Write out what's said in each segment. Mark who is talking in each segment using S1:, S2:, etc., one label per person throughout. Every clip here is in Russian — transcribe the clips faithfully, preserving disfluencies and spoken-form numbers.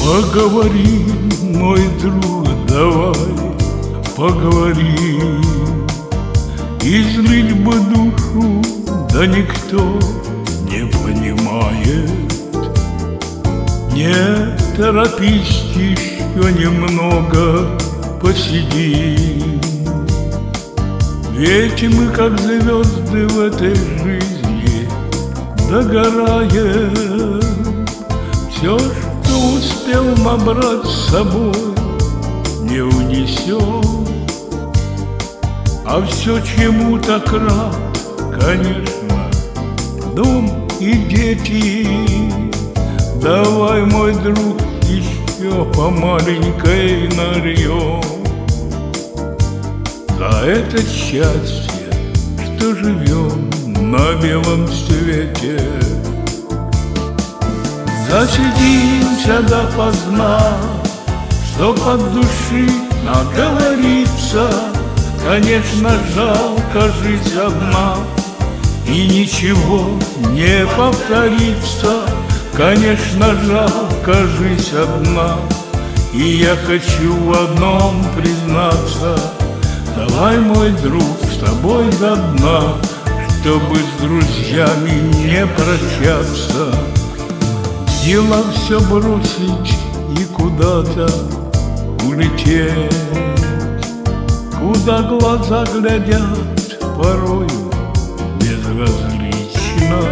S1: Поговорим, мой друг, давай поговорим. Излить бы душу, да никто не понимает. Не торопись, еще немного посидим. Ведь мы, как звезды в этой жизни, догораем. Все, что успел набрать с собой, не унесем. А все, чему так рад, конечно, дом и дети. Давай, мой друг, еще по маленькой нальем. За это счастье, что живем на белом свете. Засидимся допоздна, что под души наговорится. Конечно, жалко жить одна, и ничего не повторится. Конечно, жалко жить одна, и я хочу в одном признаться. Давай, мой друг, с тобой до дна, чтобы с друзьями не прощаться. Дела все бросить и куда-то улететь, куда глаза глядят порою безразлично.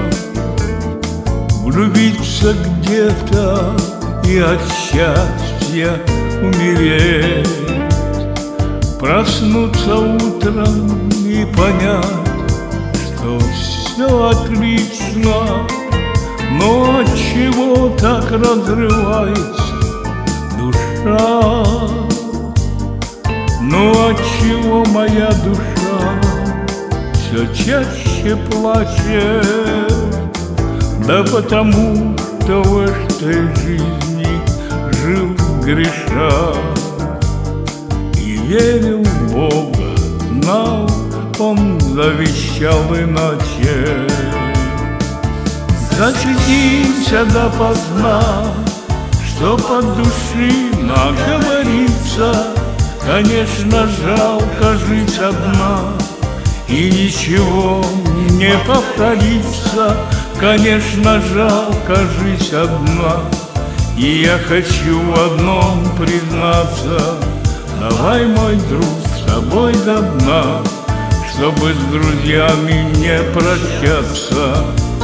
S1: Влюбиться где-то и от счастья умереть. Проснуться утром и понять, что все отлично. Но отчего так разрывается душа? Но отчего моя душа все чаще плачет? Да потому, что в этой жизни жил греша и верил в Бога, знал, Он завещал иначе. Засидимся допоздна, что под души наговорится. Конечно, жалко жить одна, и ничего не повторится. Конечно, жалко жить одна, и я хочу в одном признаться. Давай, мой друг, с тобой до дна, чтобы с друзьями не прощаться.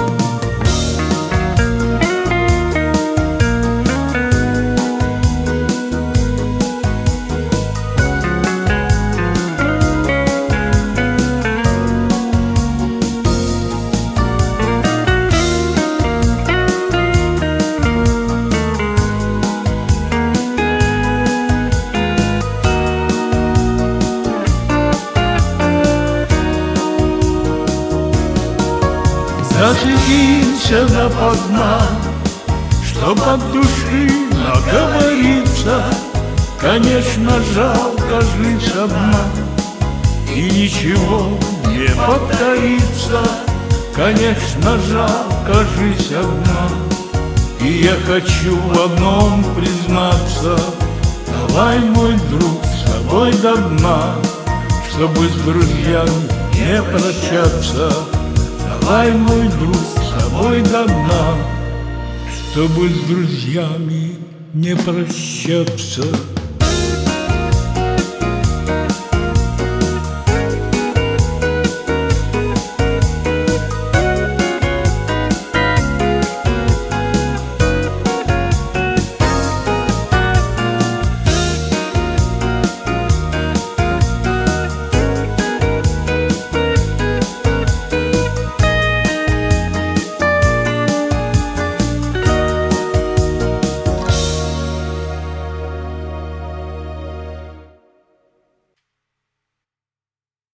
S1: Засидимся допоздна, что под души наговорится. Конечно, жалко жить одна, и ничего не повторится. Конечно, жалко жить одна, и я хочу в одном признаться. Давай, мой друг, с тобой до дна, чтобы с друзьями не прощаться. Давай, мой друг, с тобой до дна, чтобы с друзьями не прощаться.